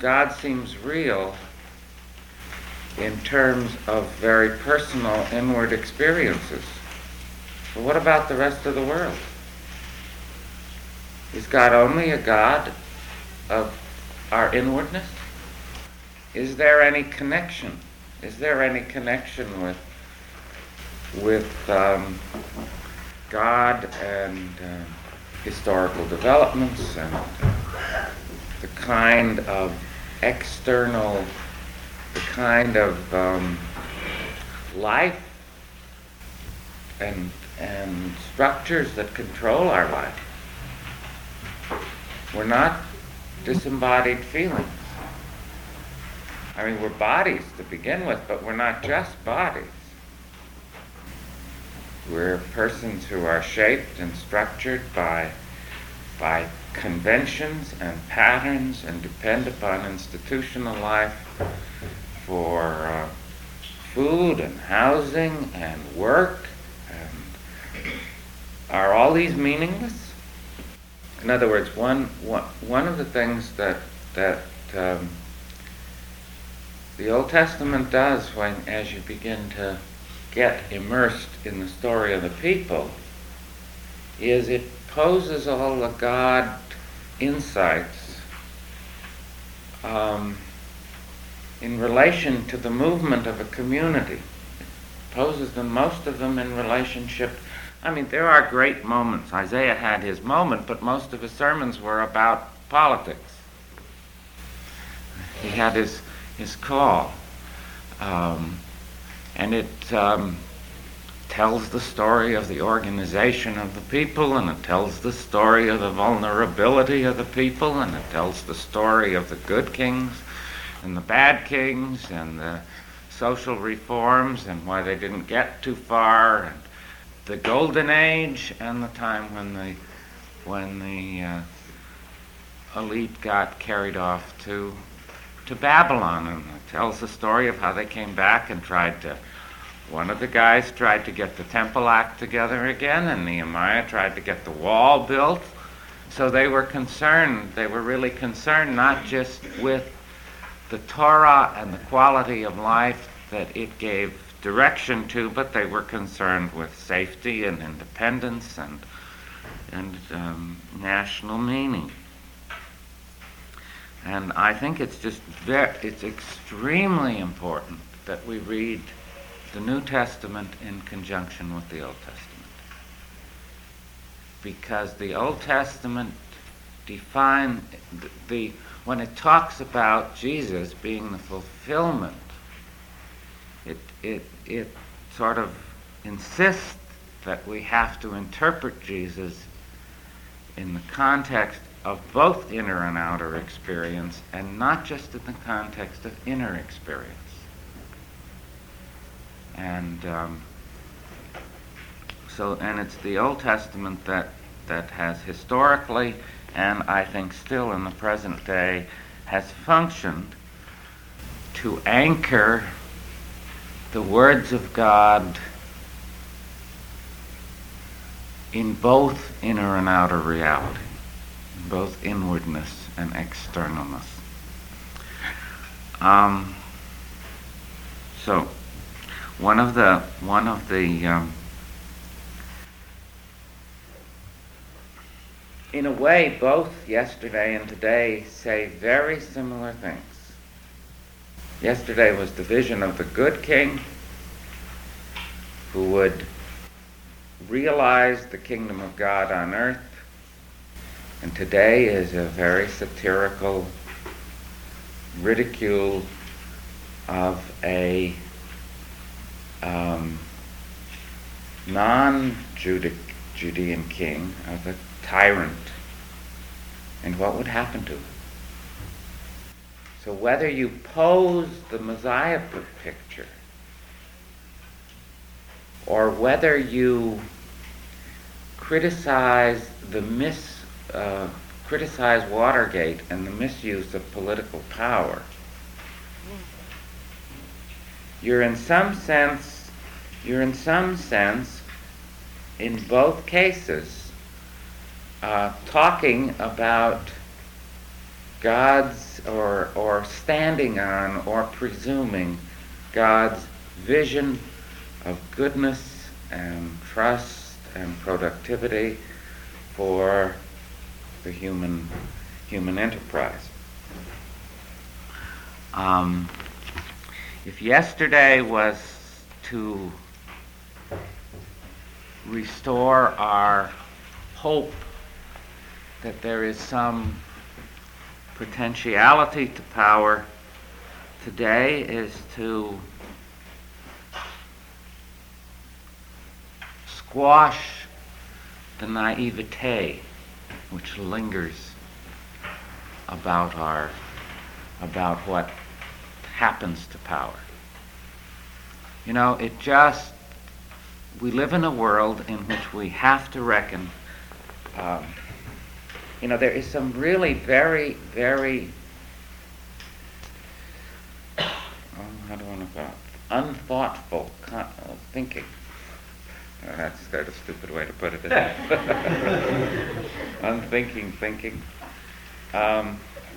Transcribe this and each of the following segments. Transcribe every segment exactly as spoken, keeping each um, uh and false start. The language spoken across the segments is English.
God seems real in terms of very personal inward experiences. But what about the rest of the world? Is God only a God of our inwardness? Is there any connection? Is there any connection with with um, God and uh, historical developments and uh, the kind of external, the kind of um, life and and structures that control our life? We're not disembodied feelings. I mean, we're bodies to begin with, but we're not just bodies. We're persons who are shaped and structured by, by conventions and patterns and depend upon institutional life for uh, food and housing and work. And are all these meaningless? In other words, one, one, one of the things that, that um, the Old Testament does when, as you begin to get immersed in the story of the people, is it poses all the God insights um, in relation to the movement of a community. It poses them, most of them, in relationship. I mean, there are great moments. Isaiah had his moment, but most of his sermons were about politics. He had his his call. Um, and it um, tells the story of the organization of the people, and it tells the story of the vulnerability of the people, and it tells the story of the good kings and the bad kings and the social reforms and why they didn't get too far, and the golden age and the time when the when the uh, elite got carried off to to Babylon. And it tells the story of how they came back and tried to, one of the guys tried to get the temple act together again, and Nehemiah tried to get the wall built. So they were concerned, they were really concerned not just with the Torah and the quality of life that it gave direction to, but they were concerned with safety and independence and and um, national meaning. And I think it's just very, it's extremely important that we read the New Testament in conjunction with the Old Testament, because the Old Testament define the, the when it talks about Jesus being the fulfillment, it it it sort of insists that we have to interpret Jesus in the context of both inner and outer experience, and not just in the context of inner experience. And um, so, and it's the Old Testament that that has historically, and I think still in the present day, has functioned to anchor the words of God in both inner and outer reality, both inwardness and externalness. Um, so, one of the one of the um, in a way, both yesterday and today say very similar things. Yesterday was the vision of the good king who would realize the kingdom of God on earth. And today is a very satirical ridicule of a um, non-Judean king, of a tyrant, and what would happen to him. So whether you pose the Messiah picture, or whether you criticize the mis Uh, criticize Watergate and the misuse of political power, you're in some sense, you're in some sense, in both cases, uh, talking about God's, or, or standing on, or presuming God's vision of goodness and trust and productivity for the human human enterprise. Um, if yesterday was to restore our hope that there is some potentiality to power, today is to squash the naivete which lingers about our about what happens to power. You know, it just we live in a world in which we have to reckon. Um, you know, there is some really very, very oh, how do I want to call it? Unthoughtful con- uh, thinking. Uh, that's kind of a stupid way to put it, isn't it? Unthinking thinking. Um,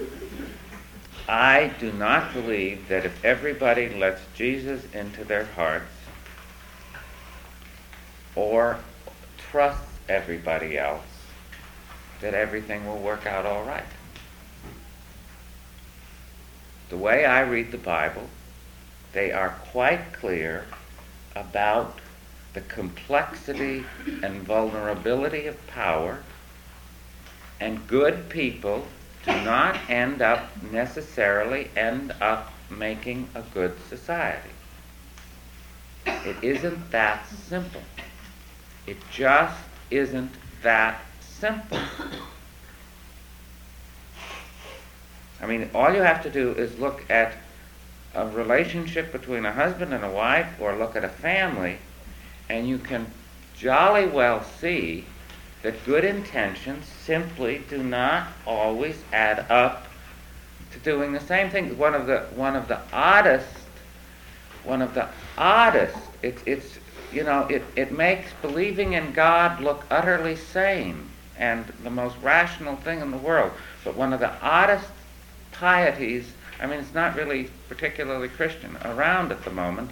I do not believe that if everybody lets Jesus into their hearts or trusts everybody else, that everything will work out all right. The way I read the Bible, they are quite clear about the complexity and vulnerability of power, and good people do not end up necessarily end up making a good society. It isn't that simple. It just isn't that simple. I mean, all you have to do is look at a relationship between a husband and a wife, or look at a family, and you can jolly well see that good intentions simply do not always add up to doing the same thing. One of the one of the oddest, one of the oddest. It's it's you know it it makes believing in God look utterly sane and the most rational thing in the world. But one of the oddest pieties, I mean, it's not really particularly Christian around at the moment,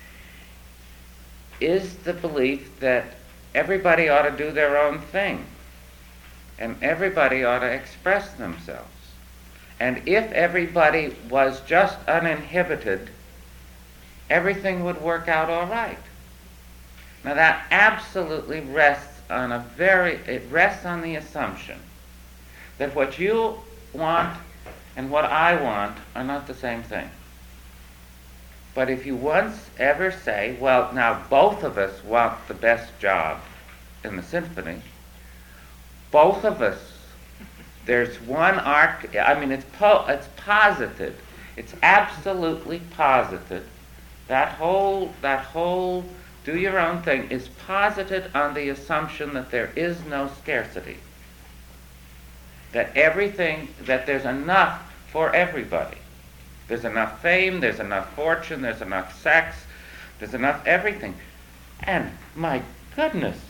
is the belief that everybody ought to do their own thing, and everybody ought to express themselves. And if everybody was just uninhibited, everything would work out all right. Now that absolutely rests on a very, it rests on the assumption that what you want and what I want are not the same thing. But if you once ever say, well, now both of us want the best job in the symphony, both of us, there's one arc, I mean, it's po- it's posited, it's absolutely posited. That whole, that whole do your own thing is posited on the assumption that there is no scarcity. That everything, that there's enough for everybody. There's enough fame, there's enough fortune, there's enough sex, there's enough everything. And my goodness,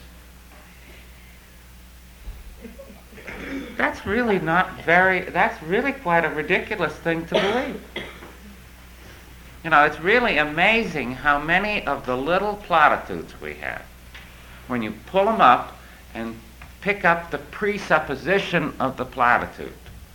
that's really not very, that's really quite a ridiculous thing to believe. You know, it's really amazing how many of the little platitudes we have, when you pull them up and pick up the presupposition of the platitude,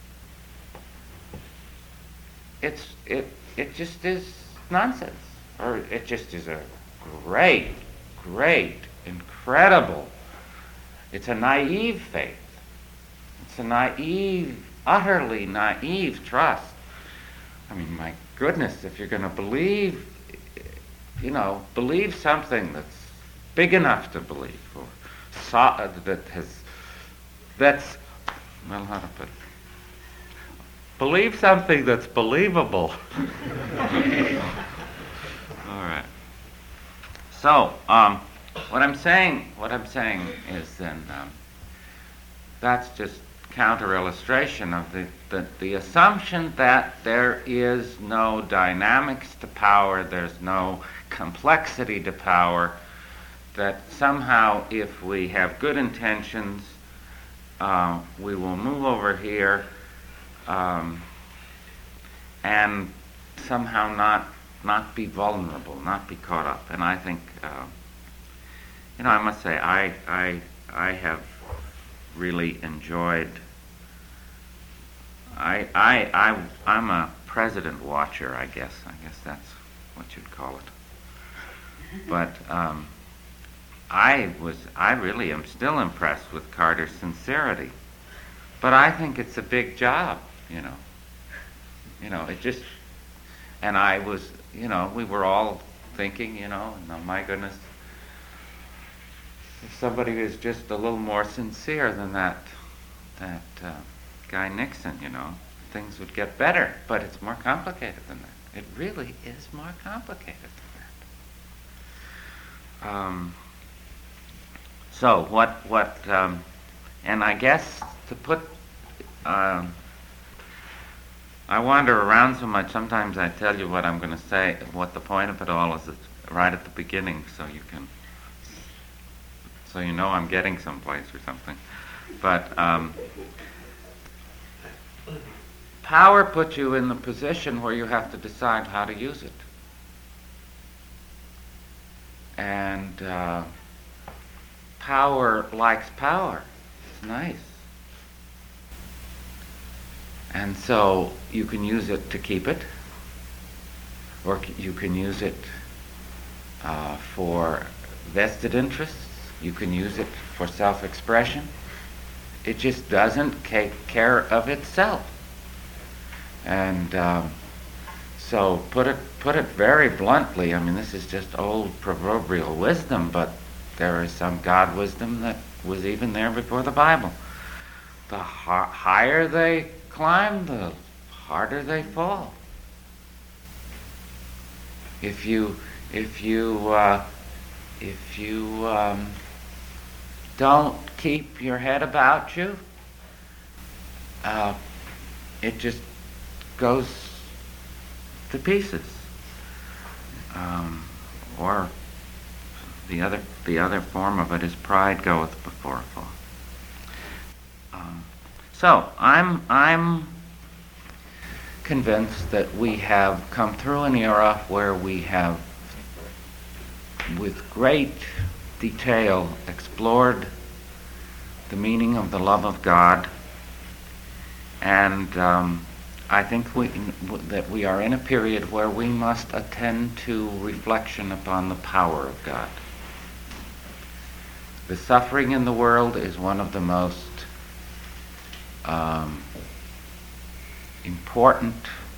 it's it it just is nonsense, or it just is a great, great, incredible. It's a naive faith. It's a naive, utterly naive trust. I mean, my goodness, if you're going to believe, you know, believe something that's big enough to believe, or so, that has, that's, well, how to put it? Believe something that's believable. All right. So, um, what I'm saying, what I'm saying is then, um, that's just counter illustration of the, the the assumption that there is no dynamics to power, there's no complexity to power, that somehow if we have good intentions, uh, we will move over here um, and somehow not not be vulnerable, not be caught up. And I think, uh, you know, I must say, I I I have really enjoyed. I I I I'm a president watcher, I guess. I guess that's what you'd call it. But um, I was I really am still impressed with Carter's sincerity. But I think it's a big job, you know. You know, it just, and I was, you know, we were all thinking, you know, oh my goodness, if somebody is just a little more sincere than that, that uh, guy Nixon, you know, things would get better. But it's more complicated than that. It really is more complicated than that. Um, so what, what, um, and I guess to put, um, I wander around so much, sometimes I tell you what I'm going to say, what the point of it all is, it's right at the beginning, so you can, so you know I'm getting someplace or something. But um, power puts you in the position where you have to decide how to use it. And uh, power likes power. It's nice. And so you can use it to keep it, or you can use it uh, for vested interests. You can use it for self-expression. It just doesn't take care of itself. And um, so put it put it very bluntly, I mean, this is just old proverbial wisdom, but there is some God wisdom that was even there before the Bible. The ha- higher they climb, the harder they fall. If you, if you, uh, if you um, don't keep your head about you, uh, it just goes to pieces. Um, or the other, the other form of it is pride goeth before a fall. Um, So I'm I'm convinced that we have come through an era where we have, with great detail, explored the meaning of the love of God, and um, I think we, that we are in a period where we must attend to reflection upon the power of God. The suffering in the world is one of the most Um, important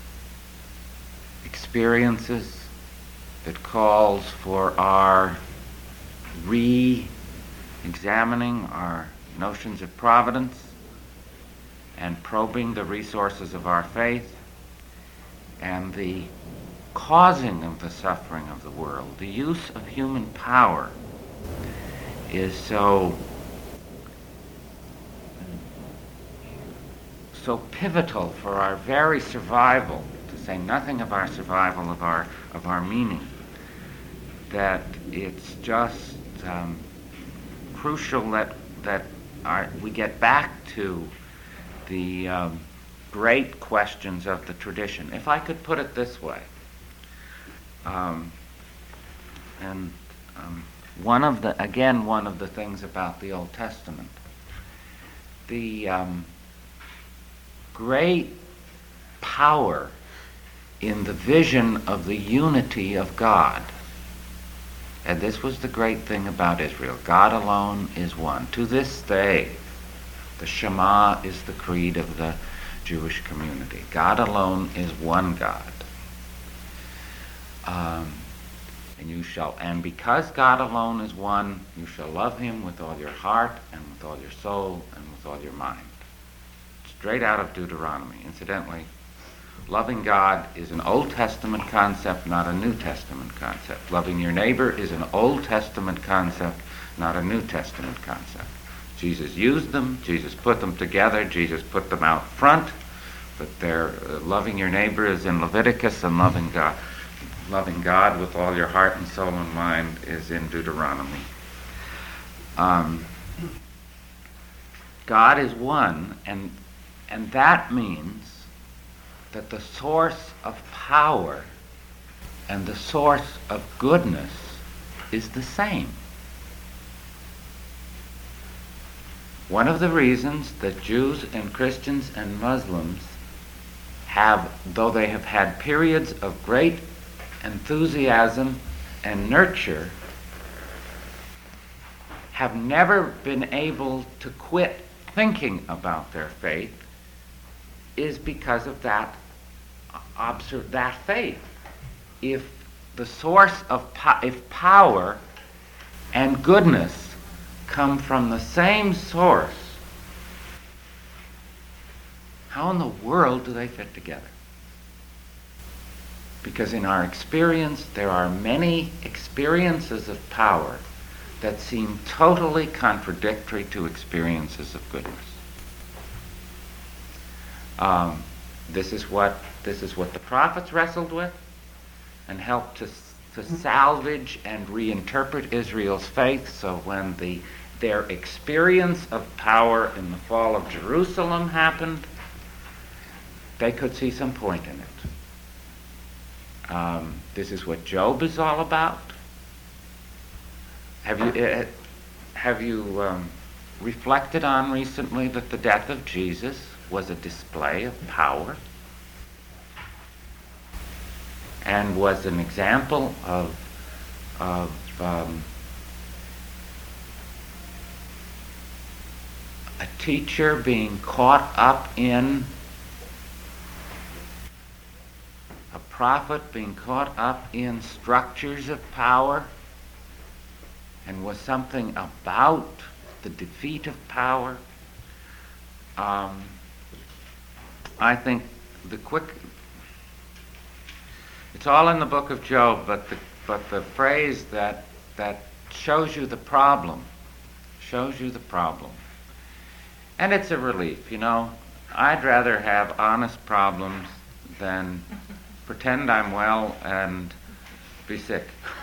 experiences that calls for our re-examining our notions of providence and probing the resources of our faith and the causing of the suffering of the world. The use of human power is so so pivotal for our very survival, to say nothing of our survival of our of our meaning, that it's just um, crucial that that our, we get back to the um, great questions of the tradition. If I could put it this way, um, and um, one of the again one of the things about the Old Testament, the um, great power in the vision of the unity of God. And this was the great thing about Israel. God alone is one. To this day, the Shema is the creed of the Jewish community. God alone is one God. Um, and you shall, and because God alone is one, you shall love him with all your heart and with all your soul and with all your mind. Straight out of Deuteronomy. Incidentally, loving God is an Old Testament concept, not a New Testament concept. Loving your neighbor is an Old Testament concept, not a New Testament concept. Jesus used them, Jesus put them together, Jesus put them out front, but they're, uh, loving your neighbor is in Leviticus, and loving God, loving God with all your heart and soul and mind is in Deuteronomy. Um, God is one, and And that means that the source of power and the source of goodness is the same. One of the reasons that Jews and Christians and Muslims have, though they have had periods of great enthusiasm and nurture, have never been able to quit thinking about their faith is because of that obser- that faith. If the source of po- if power and goodness come from the same source, how in the world do they fit together? Because in our experience, there are many experiences of power that seem totally contradictory to experiences of goodness. Um, this is what this is what the prophets wrestled with and helped to to salvage and reinterpret Israel's faith. So when the their experience of power in the fall of Jerusalem happened, they could see some point in it. Um, this is what Job is all about. Have you uh, have you um, reflected on recently that the death of Jesus was a display of power and was an example of of um, a teacher being caught up in a prophet being caught up in structures of power, and was something about the defeat of power. Um, I think the quick, it's all in the book of Job, but the, but the phrase that that shows you the problem, shows you the problem. And it's a relief, you know. I'd rather have honest problems than pretend I'm well and be sick.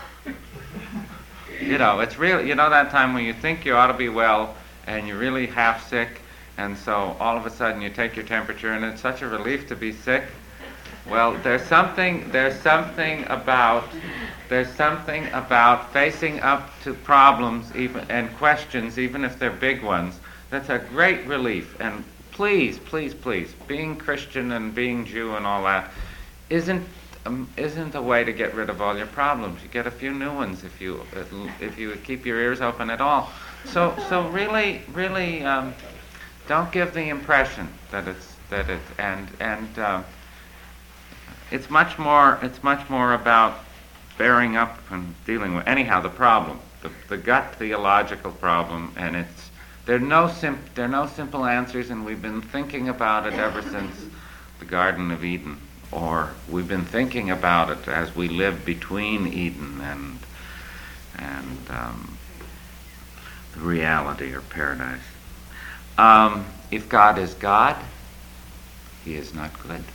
You know, it's real. You know that time when you think you ought to be well and you're really half sick, and so all of a sudden you take your temperature and it's such a relief to be sick. Well, there's something. There's something about. There's something about facing up to problems, even and questions, even if they're big ones. That's a great relief. And please, please, please, being Christian and being Jew and all that isn't um, isn't a way to get rid of all your problems. You get a few new ones if you if you keep your ears open at all. So so really really um, don't give the impression that it's that it and and uh, it's much more it's much more about bearing up and dealing with anyhow the problem, the the gut theological problem, and it's. There are no sim- there are no simple answers, and we've been thinking about it ever since the Garden of Eden, or we've been thinking about it as we live between Eden and and um, the reality or paradise. Um, if God is God, He is not good.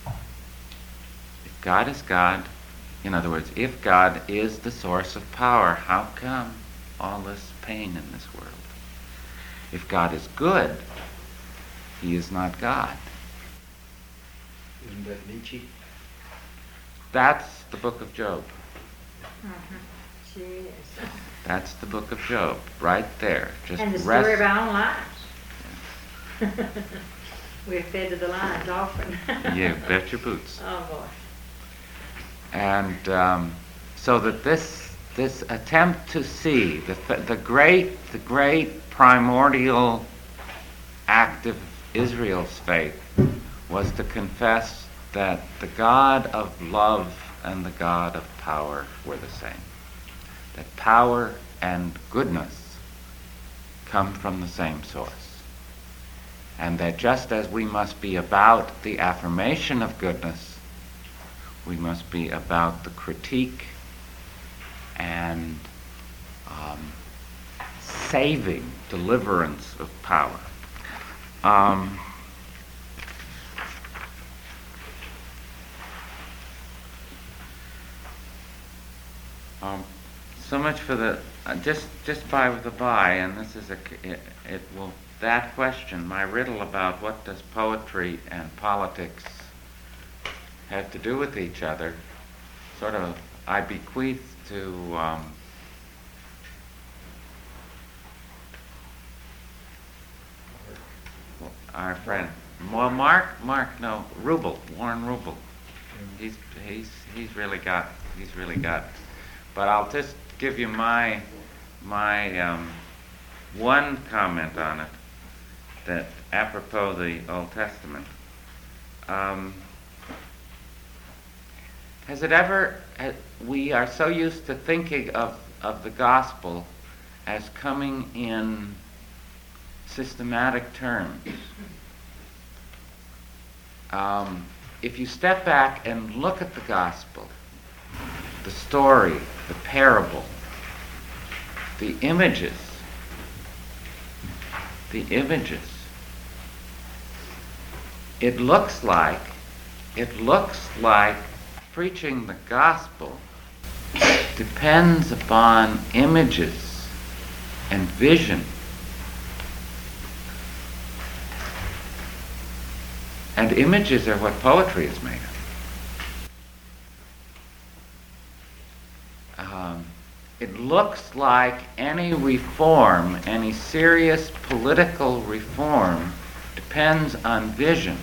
If God is God, in other words, if God is the source of power, how come all this pain in this world? If God is good, He is not God. Isn't that Nietzsche? That's the book of Job. Mm-hmm. She is. That's the book of Job, right there. Just And the rest. story of our own lives. We're fed to the lions often. You bet your boots. Oh boy. And um, so that this this attempt to see the the great the great primordial act of Israel's faith was to confess that the God of love and the God of power were the same. That power and goodness come from the same source. And that just as we must be about the affirmation of goodness, we must be about the critique and um, saving, deliverance of power. Um, um, so much for the uh, just just by the by, and this is a it, it will that question, my riddle about what does poetry and politics have to do with each other, sort of I bequeath to um, our friend. Well, Mark, Mark, no, Rubel, Warren Rubel. He's he's he's really got he's really got. But I'll just give you my my um, one comment on it, that apropos the Old Testament. Um, has it ever? Uh, we are so used to thinking of of the gospel as coming in systematic terms. Um, if you step back and look at the gospel, the story, the parable, the images, the images, it looks like, it looks like preaching the gospel depends upon images and vision. And images are what poetry is made of. Um, it looks like any reform, any serious political reform, depends on vision.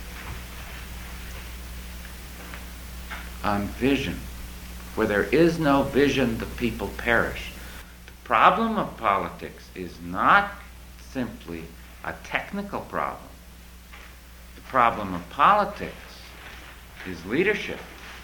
On vision. Where there is no vision, the people perish. The problem of politics is not simply a technical problem. The problem of politics is leadership.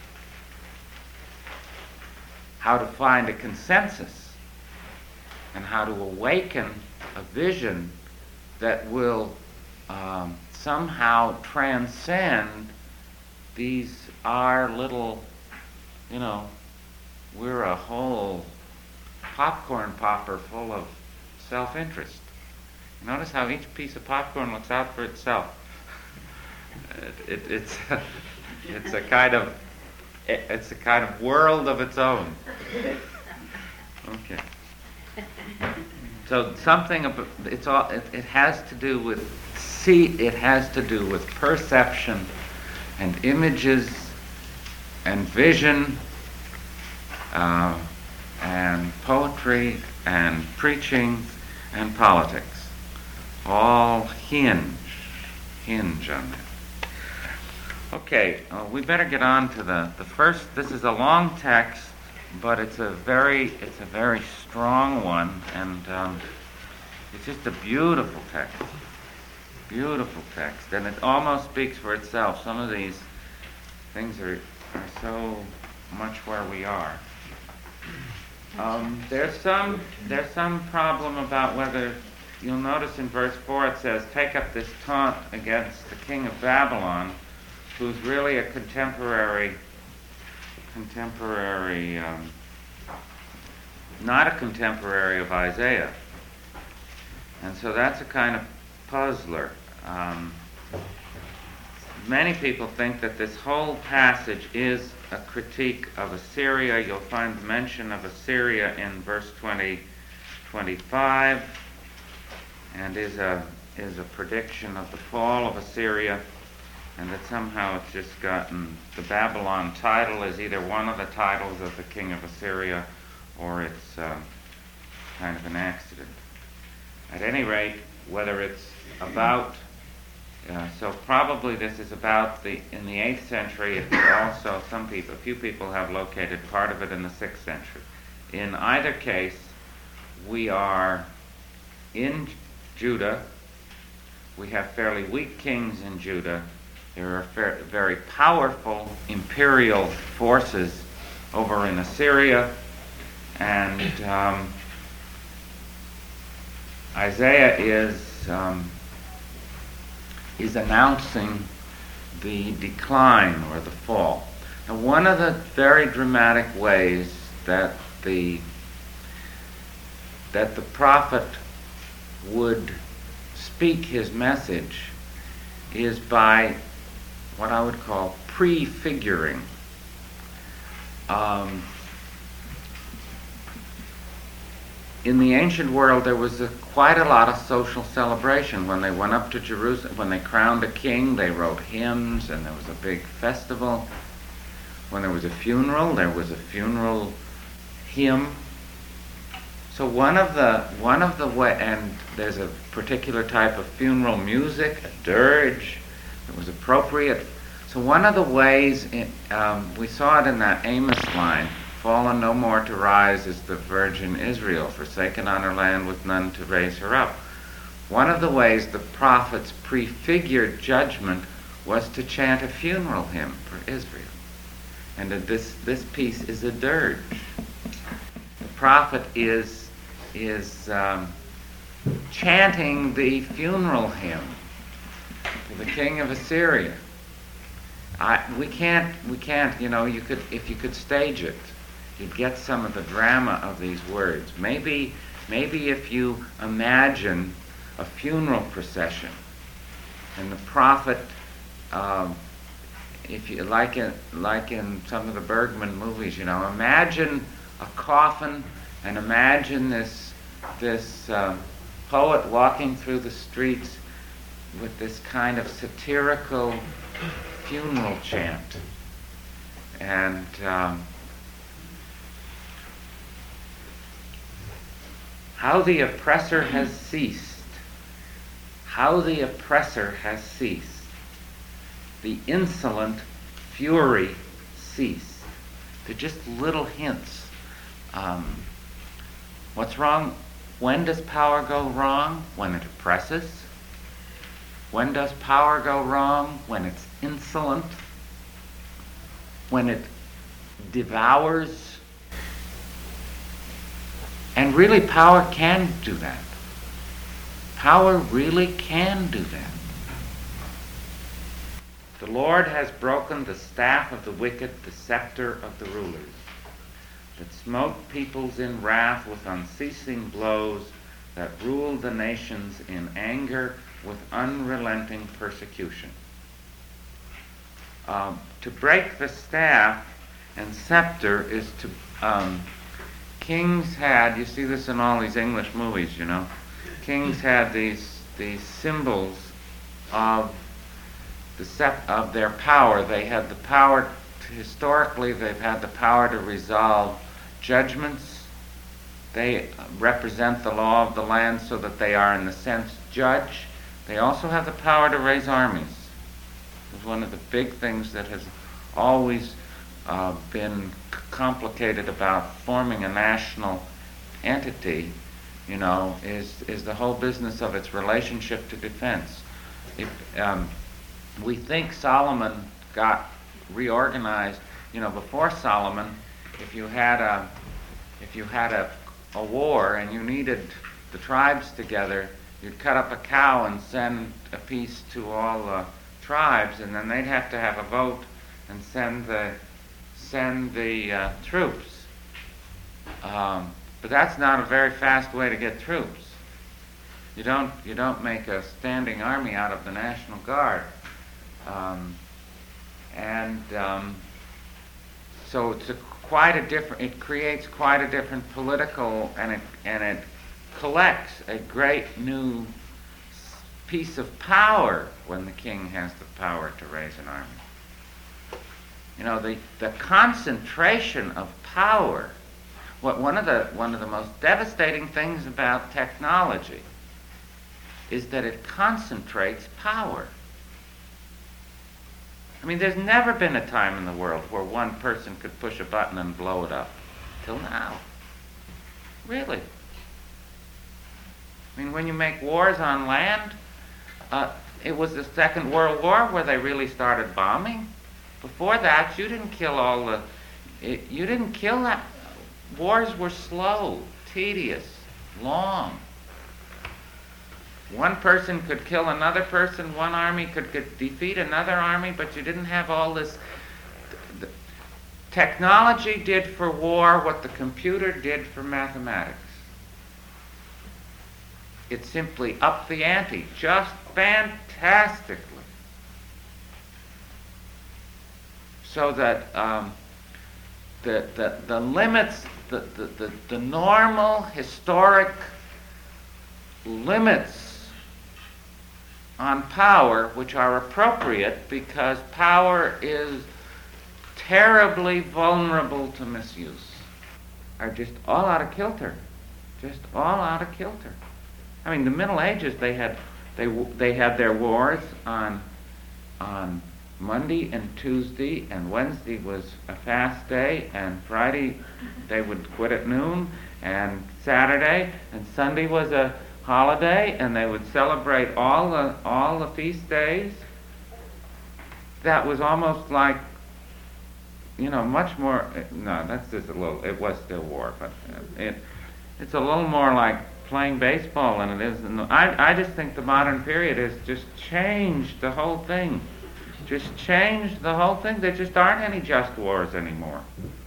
How to find a consensus and how to awaken a vision that will um, somehow transcend these our little, you know, we're a whole popcorn popper full of self-interest. Notice how each piece of popcorn looks out for itself. It, it, it's a, it's a kind of it, it's a kind of world of its own. Okay. So something about it's all it, it has to do with see it has to do with perception and images and vision uh, and poetry and preaching and politics. All hinge hinge on that. Okay, uh, we better get on to the, the first. This is a long text, but it's a very it's a very strong one, and um, it's just a beautiful text, beautiful text, and it almost speaks for itself. Some of these things are are so much where we are. Um, there's some there's some problem about whether you'll notice in verse four it says, "Take up this taunt against the king of Babylon," who's really a contemporary, contemporary, um, not a contemporary of Isaiah. And so that's a kind of puzzler. Um, many people think that this whole passage is a critique of Assyria. You'll find mention of Assyria in verse twenty, twenty-five, and is a is a prediction of the fall of Assyria. And that somehow it's just gotten, the Babylon title is either one of the titles of the king of Assyria, or it's uh, kind of an accident. At any rate, whether it's about, uh, so probably this is about the, in the eighth century, it also, some people, a few people have located part of it in the sixth century. In either case, we are in Judah, we have fairly weak kings in Judah. There are fair, very powerful imperial forces over in Assyria, and um, Isaiah is um, is announcing the decline or the fall. Now, one of the very dramatic ways that the that the prophet would speak his message is by what I would call prefiguring. Um, in the ancient world, there was a, quite a lot of social celebration. When they went up to Jerusalem, when they crowned a king, they wrote hymns, and there was a big festival. When there was a funeral, there was a funeral hymn. So one of the one of the way, and there's a particular type of funeral music, a dirge, that was appropriate. So one of the ways in, um, we saw it in that Amos line, "Fallen no more to rise is the Virgin Israel, forsaken on her land with none to raise her up." One of the ways the prophets prefigured judgment was to chant a funeral hymn for Israel. And this this piece is a dirge. The prophet is is um, chanting the funeral hymn for the king of Assyria. I, we can't we can't you know you could if you could stage it, you'd get some of the drama of these words. Maybe maybe if you imagine a funeral procession and the prophet. Um, If you like in like in some of the Bergman movies, you know, imagine a coffin and imagine this this um, poet walking through the streets with this kind of satirical funeral chant, and um, how the oppressor has ceased, how the oppressor has ceased. The insolent fury ceased. They're just little hints. Um, what's wrong? When does power go wrong? When it oppresses. When does power go wrong? When it's insolent. When it devours. And really, power can do that. Power really can do that. The Lord has broken the staff of the wicked, the scepter of the rulers, that smote peoples in wrath with unceasing blows, that ruled the nations in anger with unrelenting persecution. Um, to break the staff and scepter is to... Um, kings had, you see this in all these English movies, you know, kings had these, these symbols of The sep- of their power. They had the power, to, historically they've had the power to resolve judgments. They represent the law of the land so that they are, in a sense, judge. They also have the power to raise armies. It's one of the big things that has always uh, been c- complicated about forming a national entity, you know, is, is the whole business of its relationship to defense. If, um, We think Solomon got reorganized. You know, before Solomon, if you had a if you had a, a war and you needed the tribes together, you'd cut up a cow and send a piece to all the tribes, and then they'd have to have a vote and send the send the uh, troops. Um, but that's not a very fast way to get troops. You don't you don't make a standing army out of the National Guard. Um, and um, so it's a quite a different. It creates quite a different political, and it and it collects a great new piece of power when the king has the power to raise an army. You know, the the concentration of power. What one of the one of the most devastating things about technology is that it concentrates power. I mean, there's never been a time in the world where one person could push a button and blow it up. Till now. Really. I mean, when you make wars on land, uh, it was the Second World War where they really started bombing. Before that, you didn't kill all the... It, you didn't kill that. Wars were slow, tedious, long. One person could kill another person, one army could, could defeat another army, but you didn't have all this... The technology did for war what the computer did for mathematics. It simply upped the ante, just fantastically. So that um, the, the, the limits, the, the, the, the normal historic limits on power, which are appropriate because power is terribly vulnerable to misuse, are just all out of kilter. Just all out of kilter. I mean, the Middle Ages, they had they they had their wars on on Monday and Tuesday, and Wednesday was a fast day, and Friday they would quit at noon, and Saturday and Sunday was a holiday, and they would celebrate all the all the feast days. That was almost like, you know, much more. No, that's just a little. It was still war, but it it's a little more like playing baseball than it is. In the, I I just think the modern period has just changed the whole thing. Just changed the whole thing. There just aren't any just wars anymore.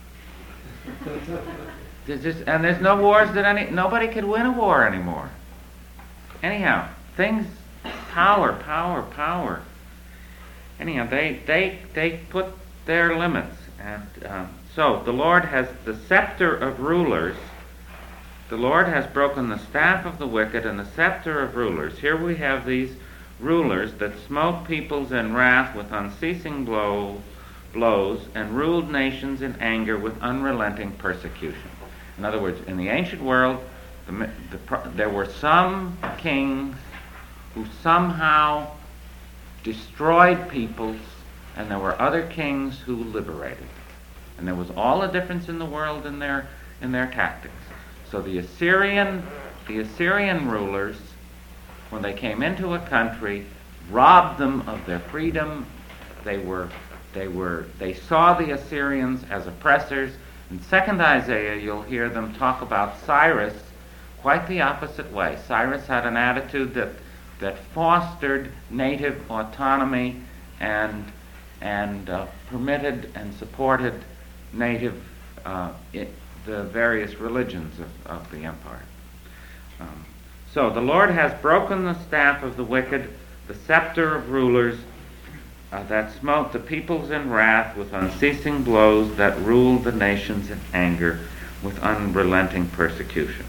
There's just, and there's no wars that any nobody could win a war anymore. Anyhow, things, power, power, power. Anyhow, they they they put their limits, and um, so the Lord has the scepter of rulers. The Lord has broken the staff of the wicked and the scepter of rulers. Here we have these rulers that smote peoples in wrath with unceasing blow, blows and ruled nations in anger with unrelenting persecution. In other words, in the ancient world, the, the, there were some kings who somehow destroyed peoples, and there were other kings who liberated. And there was all a difference in the world in their in their tactics. So the Assyrian the Assyrian rulers, when they came into a country, robbed them of their freedom. They were they were they saw the Assyrians as oppressors. In Second Isaiah, you'll hear them talk about Cyrus quite the opposite way. Cyrus had an attitude that that fostered native autonomy and and uh, permitted and supported native uh, it, the various religions of, of the empire. Um, so the Lord has broken the staff of the wicked, the scepter of rulers uh, that smote the peoples in wrath with unceasing blows, that ruled the nations in anger with unrelenting persecution.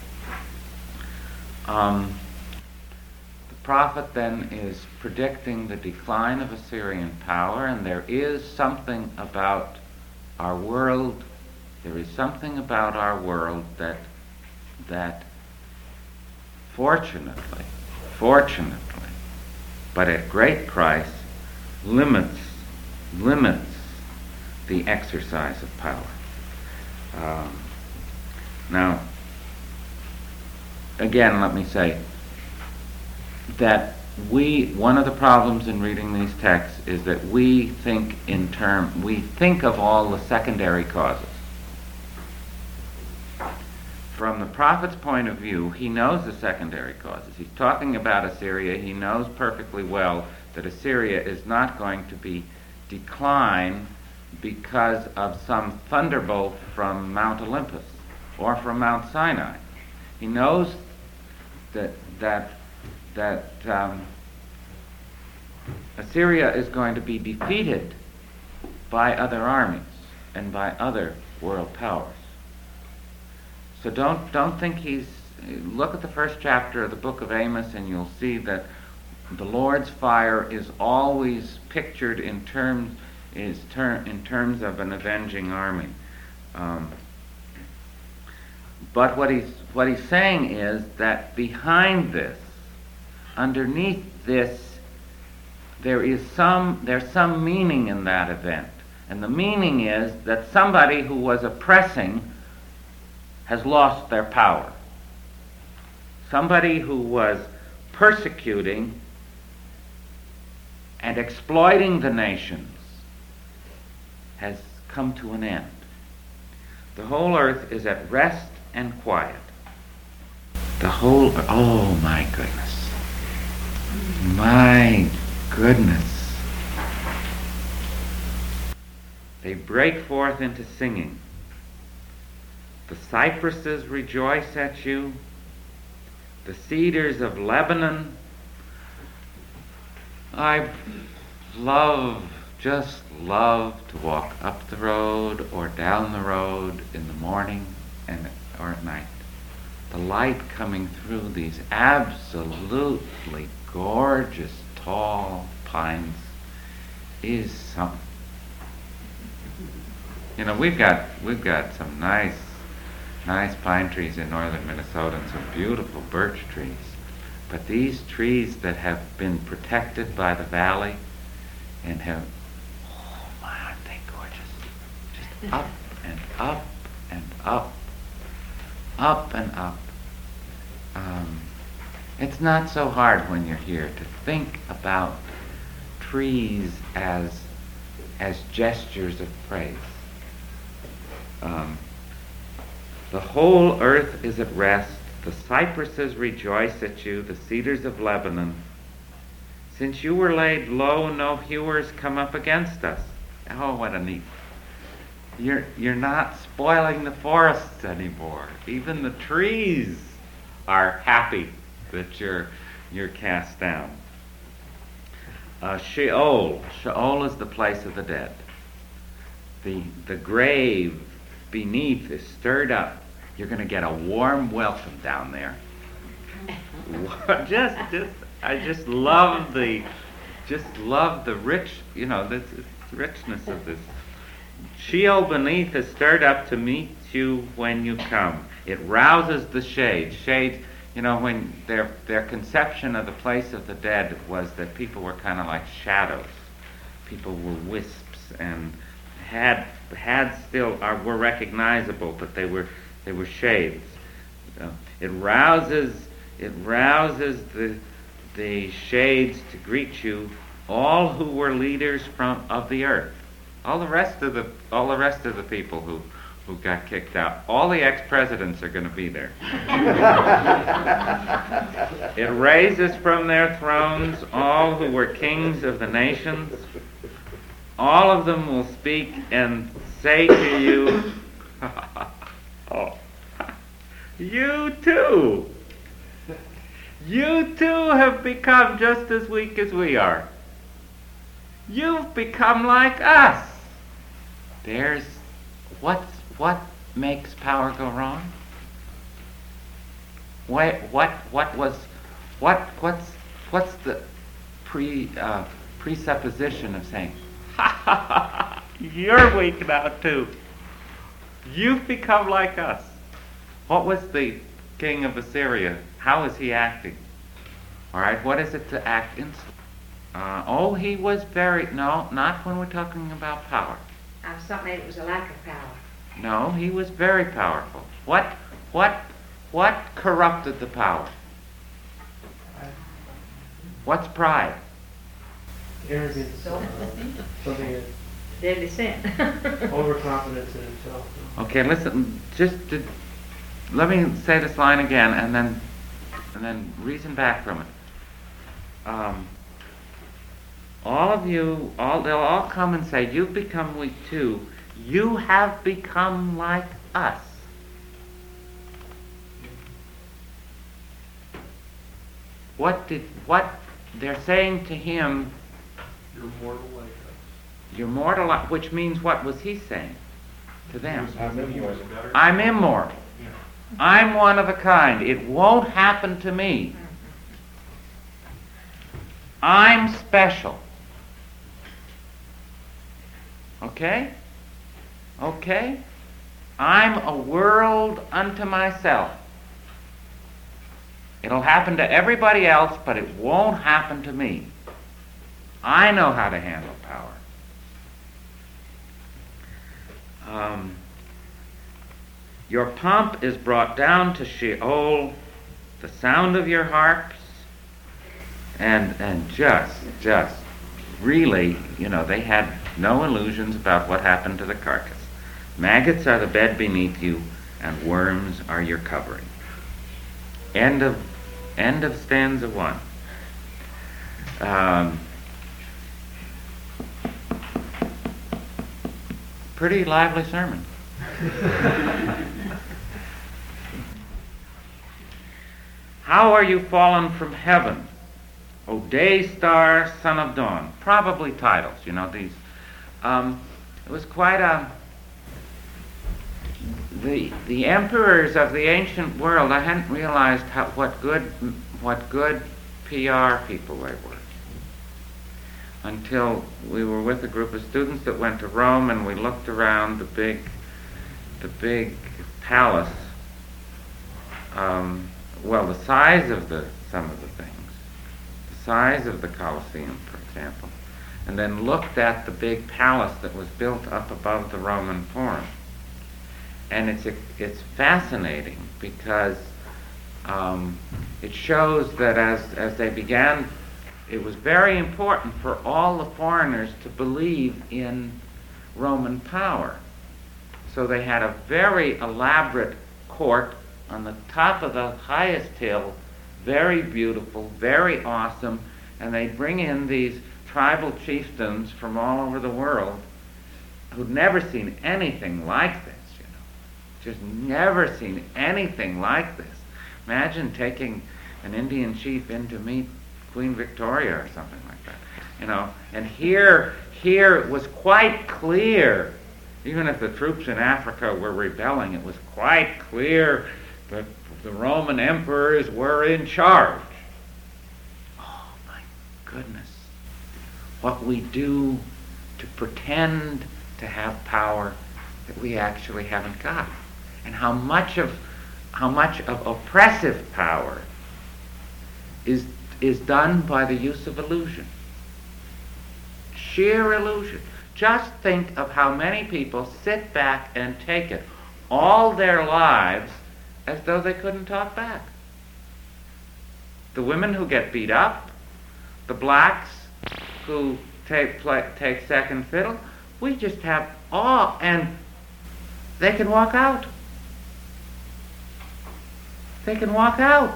Um, the prophet then is predicting the decline of Assyrian power, and there is something about our world, there is something about our world that that fortunately, fortunately, but at great price, limits limits the exercise of power. Um, now, again, let me say that we, one of the problems in reading these texts is that we think in term, we think of all the secondary causes. From the prophet's point of view, he knows the secondary causes. He's talking about Assyria. He knows perfectly well that Assyria is not going to be decline because of some thunderbolt from Mount Olympus or from Mount Sinai. He knows that that that um, Assyria is going to be defeated by other armies and by other world powers. So don't don't think he's. Look at the first chapter of the book of Amos, and you'll see that the Lord's fire is always pictured in terms is ter- in terms of an avenging army. Um, but what he's what he's saying is that behind this, underneath this, there is some there's some meaning in that event, and the meaning is that somebody who was oppressing has lost their power. Somebody who was persecuting and exploiting the nations has come to an end. The whole earth is at rest and quiet. The whole, oh my goodness. My goodness. They break forth into singing. The cypresses rejoice at you. The cedars of Lebanon. I love just love to walk up the road or down the road in the morning and or at night. The light coming through these absolutely gorgeous tall pines is something. You know, we've got we've got some nice nice pine trees in northern Minnesota and some beautiful birch trees. But these trees that have been protected by the valley and have, oh my, aren't they gorgeous? Just up and up and up, up and up. Um, it's not so hard when you're here to think about trees as as gestures of praise. Um, the whole earth is at rest. The cypresses rejoice at you, the cedars of Lebanon. Since you were laid low, no hewers come up against us. Oh, what a neat. You're, you're not spoiling the forests anymore. Even the trees are happy that you're, you're cast down. Uh, Sheol. Sheol is the place of the dead. The, the grave beneath is stirred up. You're going to get a warm welcome down there. just, just, I just love the, just love the rich, you know, the richness of this. Sheol beneath is stirred up to meet you when you come. It rouses the shade. Shade, you know, when their their conception of the place of the dead was that people were kind of like shadows. People were wisps and had had still are were recognizable, but they were. They were shades. Uh, it rouses, it rouses the the shades to greet you, all who were leaders from of the earth, all the rest of the all the rest of the people who, who got kicked out. All the ex-presidents are going to be there. It raises from their thrones all who were kings of the nations. All of them will speak and say to you. Oh, you too. You too have become just as weak as we are. You've become like us. There's what's what makes power go wrong? What what what was what what's what's the pre uh, presupposition of saying, ha ha ha, you're weak now too. You've become like us. What was the king of Assyria? How is he acting? All right, what is it to act in? Uh, oh, he was very, no, not when we're talking about power. I was something it was a lack of power. No, he was very powerful. What, what, what corrupted the power? What's pride? Arrogance. Uh, something that Deadly sin. overconfidence in himself. Okay, listen. Just to, let me say this line again, and then and then reason back from it. Um, all of you, all they'll all come and say, "You've become weak too. You have become like us." What did what they're saying to him? You're mortal like us. You're mortal, which means what was he saying to them? I'm immortal. I'm immortal. Yeah. I'm one of a kind. It won't happen to me. I'm special. Okay? Okay? I'm a world unto myself. It'll happen to everybody else, but it won't happen to me. I know how to handle power. Um, your pomp is brought down to Sheol, the sound of your harps, and and just, just, really, you know, they had no illusions about what happened to the carcass. Maggots are the bed beneath you, and worms are your covering. End of, end of stanza one. Um, pretty lively sermon. How are you fallen from heaven, O day star, son of dawn? Probably titles, you know, these Um, it was quite a the the emperors of the ancient world. I hadn't realized how what good what good P R people they were until we were with a group of students that went to Rome, and we looked around the big the big palace. Um, well, the size of the some of the things, the size of the Colosseum, for example, and then looked at the big palace that was built up above the Roman Forum. And it's it's fascinating because um, it shows that as as they began, it was very important for all the foreigners to believe in Roman power. So they had a very elaborate court on the top of the highest hill, very beautiful, very awesome, and they bring in these tribal chieftains from all over the world who'd never seen anything like this, you know, just never seen anything like this. Imagine taking an Indian chief in to meet Queen Victoria or something like that, you know, and here, here it was quite clear, even if the troops in Africa were rebelling, it was quite clear that the Roman emperors were in charge. Oh my goodness. What we do to pretend to have power that we actually haven't got. And how much of how much of oppressive power is is done by the use of illusion. Sheer illusion. Just think of how many people sit back and take it all their lives as though they couldn't talk back. The women who get beat up, the blacks who take play, take second fiddle, we just have all, and they can walk out. They can walk out.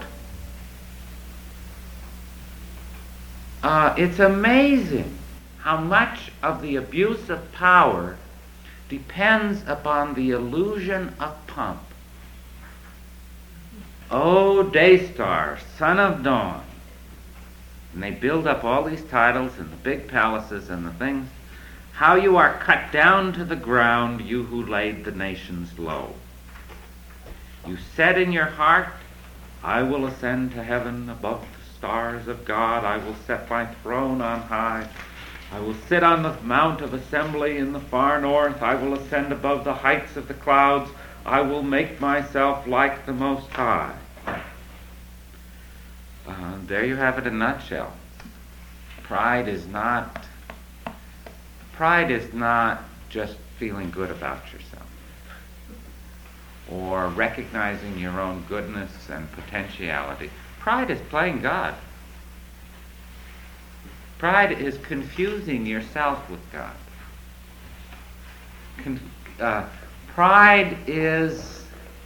Uh, it's amazing how much of the abuse of power depends upon the illusion of pomp. O Daystar, son of dawn. And they build up all these titles and the big palaces and the things. How you are cut down to the ground, you who laid the nations low. You said in your heart, I will ascend to heaven above the stars of God. I will set my throne on high. I will sit on the mount of assembly in the far north. I will ascend above the heights of the clouds. I will make myself like the Most High. Uh, there you have it in a nutshell. Pride is not, pride is not just feeling good about yourself or recognizing your own goodness and potentiality. Pride is playing God. Pride is confusing yourself with God. Con- uh, pride is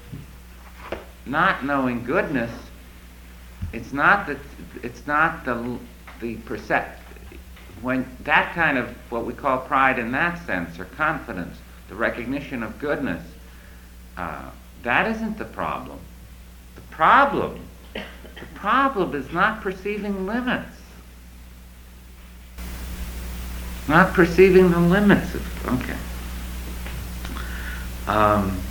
not knowing goodness. It's not that. It's not the the percept. When that kind of what we call pride in that sense, or confidence, the recognition of goodness, uh, that isn't the problem. The problem, the problem is not perceiving limits. Not perceiving the limits of, okay. Um,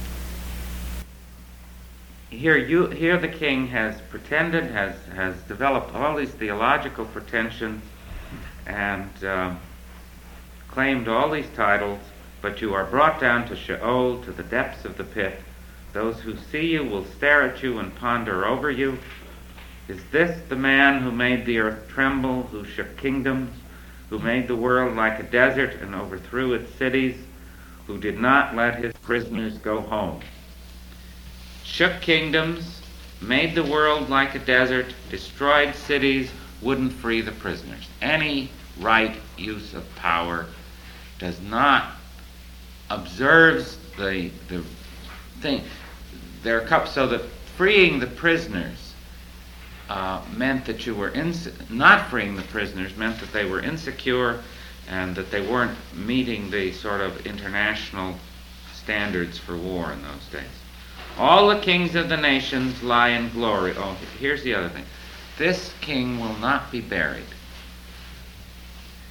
here, you, here the king has pretended, has, has developed all these theological pretensions and uh, claimed all these titles, but you are brought down to Sheol, to the depths of the pit. Those who see you will stare at you and ponder over you. Is this the man who made the earth tremble, who shook kingdoms, who made the world like a desert and overthrew its cities, who did not let his prisoners go home? Shook kingdoms, made the world like a desert, destroyed cities, wouldn't free the prisoners. Any right use of power does not observes the the thing. There are couple, so that freeing the prisoners Uh, meant that you were ins- not freeing the prisoners meant that they were insecure and that they weren't meeting the sort of international standards for war in those days. All the kings of the nations lie in glory. Oh, here's the other thing. This king will not be buried.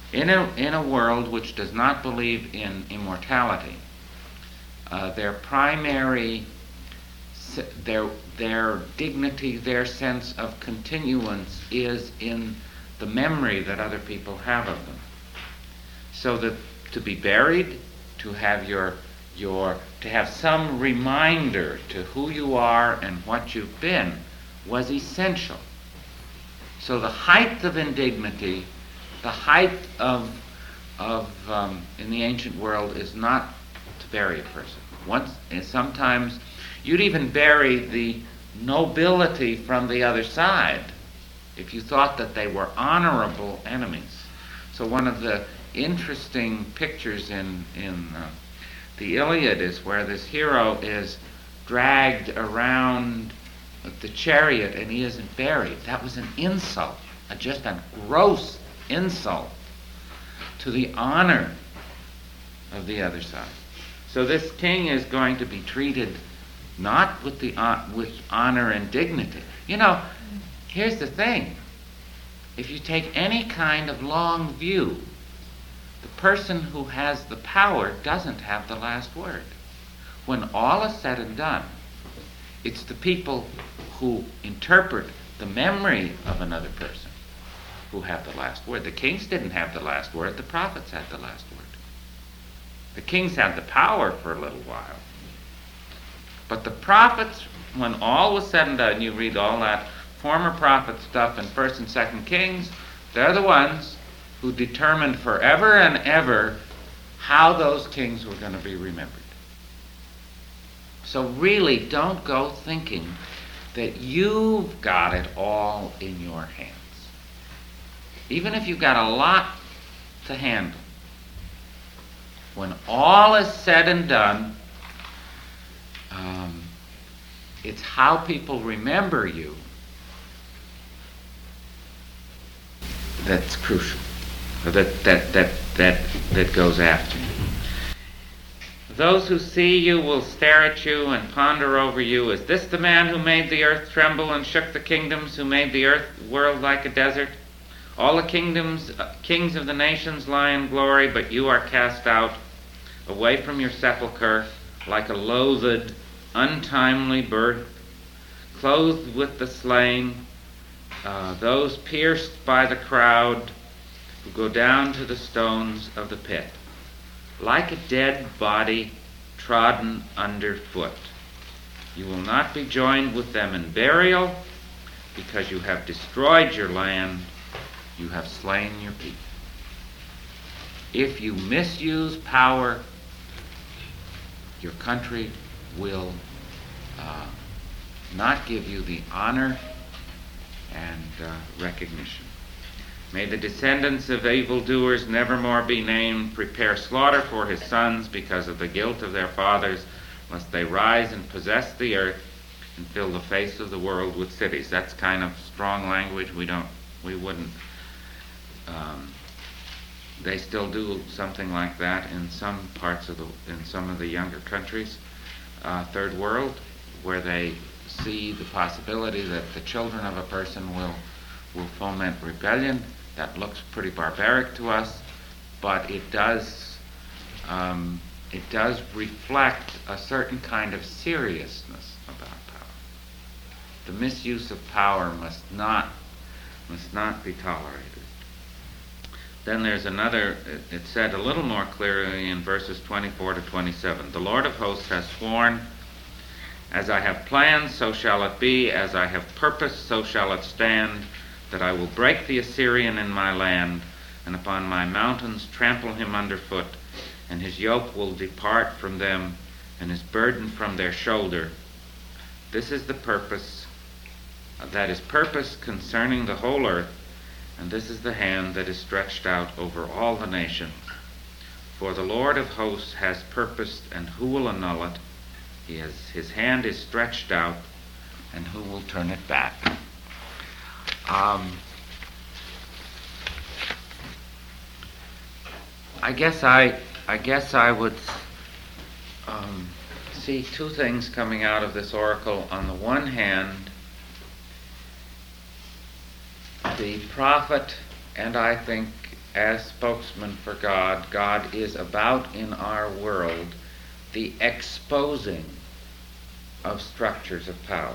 In a, in a world which does not believe in immortality, uh, their primary, their, their dignity, their sense of continuance is in the memory that other people have of them. So that to be buried, to have your, your, to have some reminder to who you are and what you've been was essential. So the height of indignity, the height of, of um, in the ancient world is not to bury a person. Once, and sometimes you'd even bury the nobility from the other side if you thought that they were honorable enemies. So one of the interesting pictures in, in uh, the Iliad is where this hero is dragged around the chariot and he isn't buried. That was an insult, a, just a gross insult to the honor of the other side. So this king is going to be treated not with the uh, with honor and dignity. You know, here's the thing. If you take any kind of long view, the person who has the power doesn't have the last word. When all is said and done, it's the people who interpret the memory of another person who have the last word. The kings didn't have the last word. The prophets had the last word. The kings had the power for a little while. But the prophets, when all was said and done, you read all that former prophet stuff in First and Second Kings, they're the ones who determined forever and ever how those kings were going to be remembered. So really, don't go thinking that you've got it all in your hands. Even if you've got a lot to handle, when all is said and done, um, it's how people remember you that's crucial, or that that that that that goes after you. Those who see you will stare at you and ponder over you. Is this the man who made the earth tremble and shook the kingdoms, who made the earth world like a desert? All the kingdoms, uh, kings of the nations lie in glory, but you are cast out away from your sepulchre like a loathed, untimely birth, clothed with the slain, uh, those pierced by the crowd who go down to the stones of the pit, like a dead body trodden underfoot. You will not be joined with them in burial, because you have destroyed your land, you have slain your people. If you misuse power, your country will uh, not give you the honor and uh, recognition. May the descendants of evildoers nevermore be named. Prepare slaughter for his sons because of the guilt of their fathers, lest they rise and possess the earth and fill the face of the world with cities. That's kind of strong language. We don't, we wouldn't. Um, they still do something like that in some parts of the, in some of the younger countries, uh, third world, where they see the possibility that the children of a person will will foment rebellion. That looks pretty barbaric to us, but it does um, it does reflect a certain kind of seriousness about power. The misuse of power must not must not be tolerated. Then there's another, it, it said a little more clearly in verses twenty-four to twenty-seven. The Lord of hosts has sworn, as I have planned, so shall it be, as I have purposed, so shall it stand, that I will break the Assyrian in my land, and upon my mountains trample him underfoot, and his yoke will depart from them, and his burden from their shoulder. This is the purpose, that is purpose concerning the whole earth, and this is the hand that is stretched out over all the nations. For the Lord of hosts has purposed, and who will annul it? He has, his hand is stretched out, and who will turn it back? Um, I guess I, I guess I would um, see two things coming out of this oracle. On the one hand, the prophet, and I think as spokesman for God, God is about in our world the exposing of structures of power.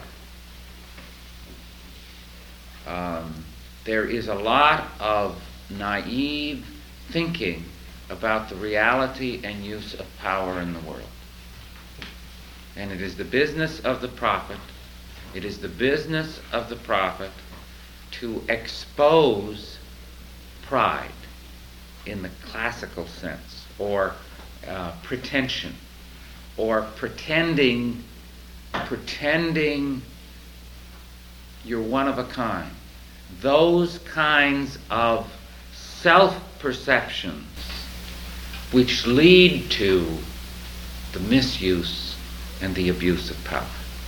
Um, there is a lot of naive thinking about the reality and use of power in the world. And it is the business of the prophet, it is the business of the prophet to expose pride in the classical sense, or uh, pretension, or pretending, pretending you're one of a kind. Those kinds of self-perceptions which lead to the misuse and the abuse of power.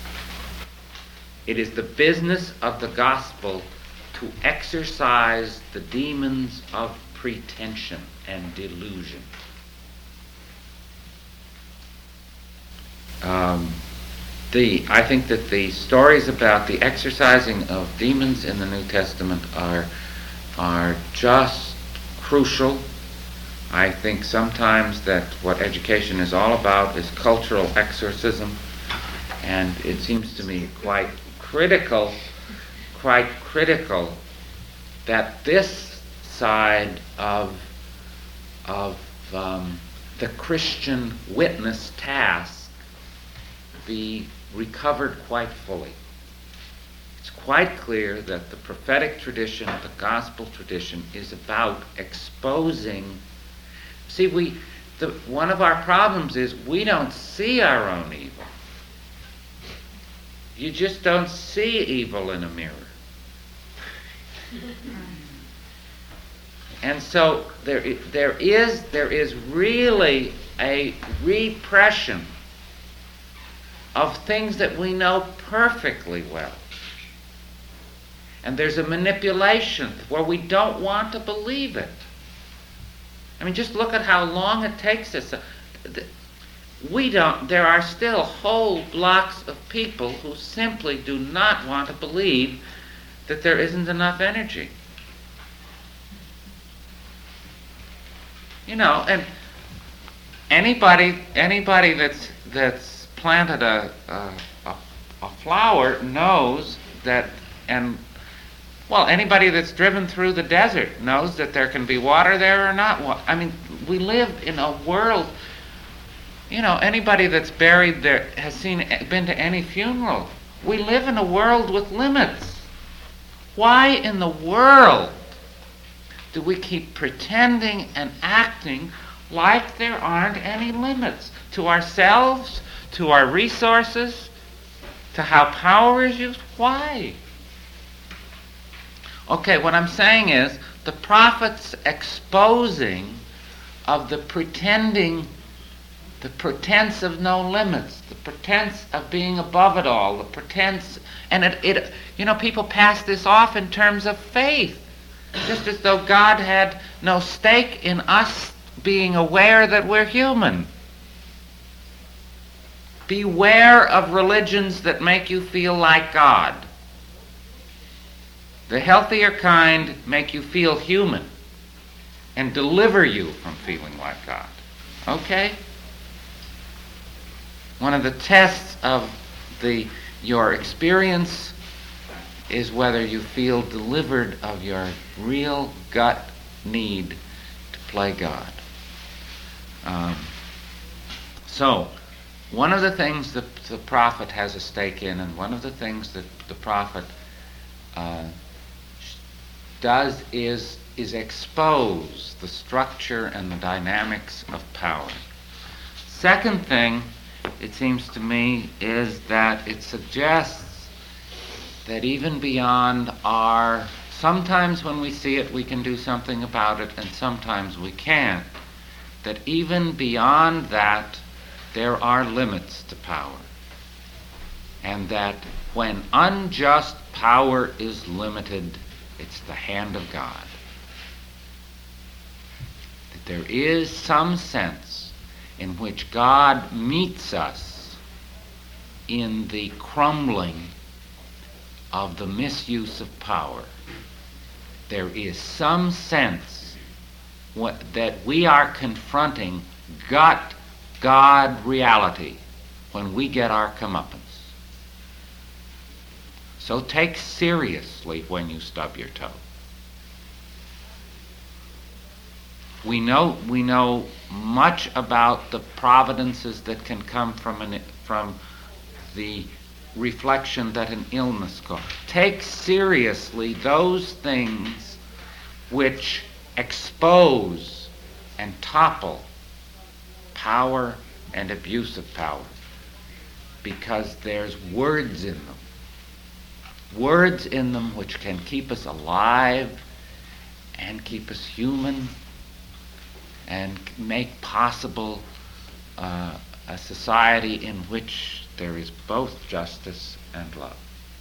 It is the business of the gospel to exorcise the demons of pretension and delusion. Um, the I think that the stories about the exorcising of demons in the New Testament are are just crucial. I think sometimes that what education is all about is cultural exorcism, and it seems to me quite critical, quite critical that this side of of um, the Christian witness task be recovered quite fully. It's quite clear that the prophetic tradition, the gospel tradition, is about exposing. See, we the, one of our problems is we don't see our own evil. You just don't see evil in a mirror. And so there, there is there is really a repression of things that we know perfectly well. And there's a manipulation where we don't want to believe it. I mean, just look at how long it takes us. We don't, there are still whole blocks of people who simply do not want to believe that there isn't enough energy. You know, and anybody anybody that's that's planted a a, a, a flower knows that, and well, anybody that's driven through the desert knows that there can be water there or not. Wa- I mean, we live in a world. You know, anybody that's buried there has seen been to any funeral. We live in a world with limits. Why in the world do we keep pretending and acting like there aren't any limits to ourselves, to our resources, to how power is used? Why? Okay, what I'm saying is the prophet's exposing of the pretending, the pretense of no limits, the pretense of being above it all, the pretense, and it, it you know, people pass this off in terms of faith. Just as though God had no stake in us being aware that we're human. Beware of religions that make you feel like God. The healthier kind make you feel human and deliver you from feeling like God. Okay? One of the tests of the your experience is whether you feel delivered of your real gut need to play God. Um, so, one of the things that the prophet has a stake in, and one of the things that the prophet uh, does is is expose the structure and the dynamics of power. Second thing, it seems to me, is that it suggests that even beyond our, sometimes when we see it we can do something about it, and sometimes we can't, that even beyond that there are limits to power. And that when unjust power is limited, it's the hand of God. That there is some sense in which God meets us in the crumbling of the misuse of power. There is some sense what, that we are confronting gut God reality when we get our comeuppance. So take seriously when you stub your toe. We know we know much about the providences that can come from an from the reflection that an illness causes. Take seriously those things which expose and topple power and abuse of power, because there's words in them. Words in them which can keep us alive and keep us human and make possible uh, a society in which there is both justice and love.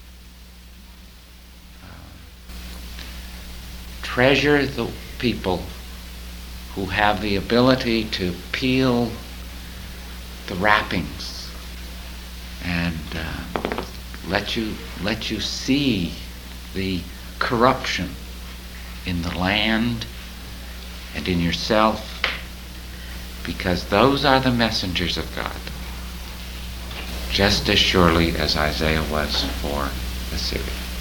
Uh, treasure the people who have the ability to peel the wrappings and uh, let you let you see the corruption in the land and in yourself, because those are the messengers of God, just as surely as Isaiah was for Assyria.